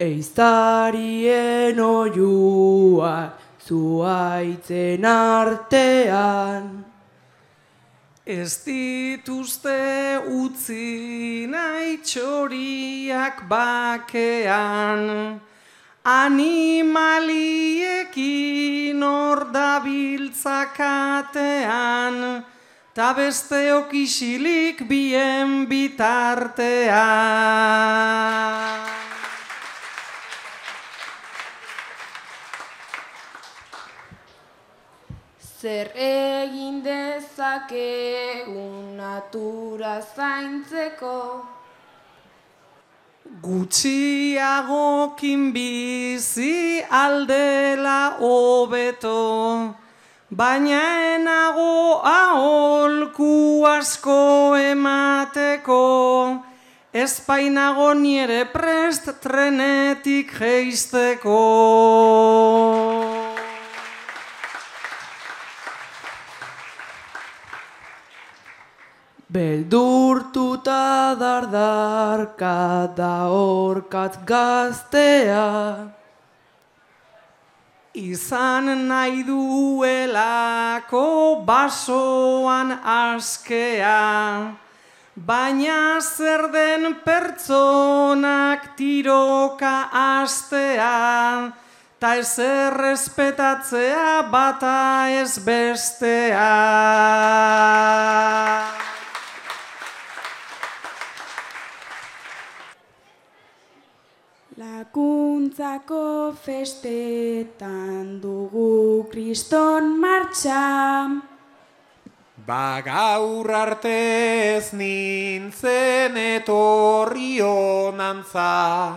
Eiztarien oiua zuaitzen artean. Ez dituzte utzi nahi txoriak bakean, animaliekin hor dabiltzakatean, ta besteok isilik bien bitartean. Zer egin dezakegun natura zaintzeko? Gutxiagokin bizi aldela hobeto, baina enago aholku asko emateko, ez bainago nire prest trenetik jeisteko. Beldurtuta dardarka da orkatz gaztea, izan nahi duelako basoan askea, baina zer den pertsonak tiroka astea, ta ez errespetatzea bata ez bestea. Laguntzako festetan dugu kriston martxa. Gaur arte ez nintzen etorri honantza,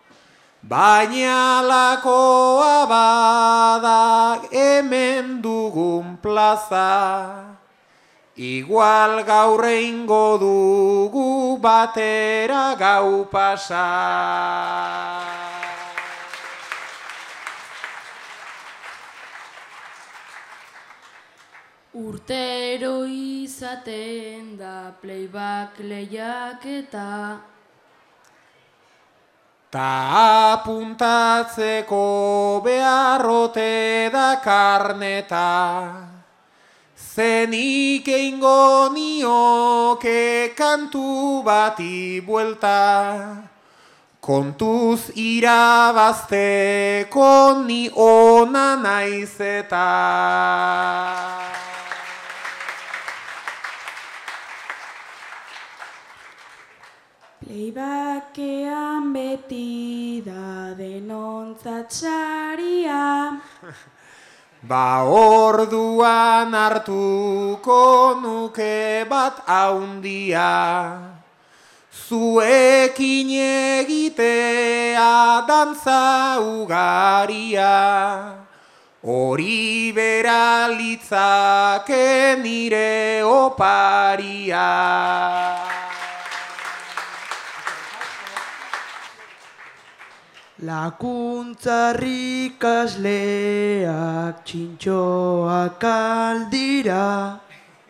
baina lakoa bada hemen dugun plaza. Igual gaur eingo dugu batera gau pasa. Urtero izaten da playback lehiaketa, ta apuntatzeko beharrote da karneta. Zenik eingo nioke kantu bati buelta, kontuz irabazteko ni ona naiz eta. Playbackean beti da denontzat saria. Orduan hartuko nuke bat haundia, zuekin egitea dantza ugaria, hori bera litzake nire oparia. Lakuntzarrik asleak txintxoak aldira,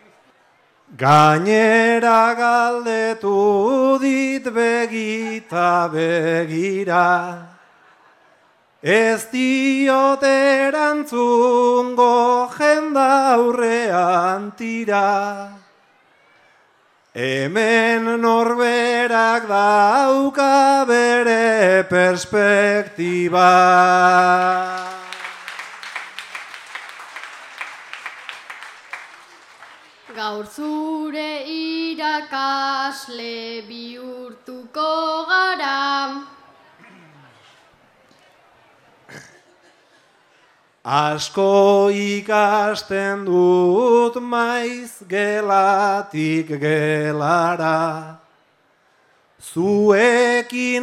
Gainera galdetu dit begita begira, ez diot erantzungo jendaurrean tira. Hemen norberak dauka bere perspektiba. gaur zure irakasle bihurtuko gara. Asko ikasten dut maiz gelatik gelara, zuekin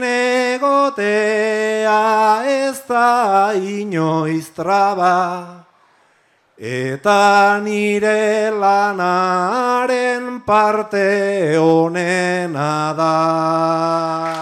egotea ez da inoiz traba, eta nire lanaren parte honena da.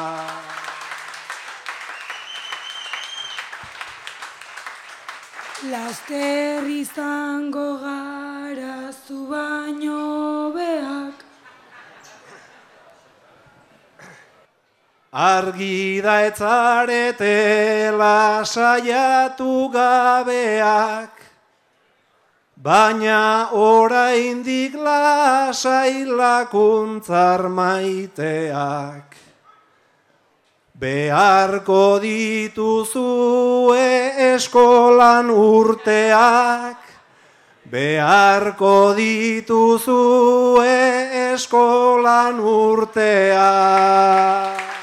Laster izango gara zu baino beak. Argi da etzaretela saiatu gabeak, baina oraindik lasai lakuntzar maiteak. Beharko dituzue eskolan urteak, beharko dituzue eskolan urteak.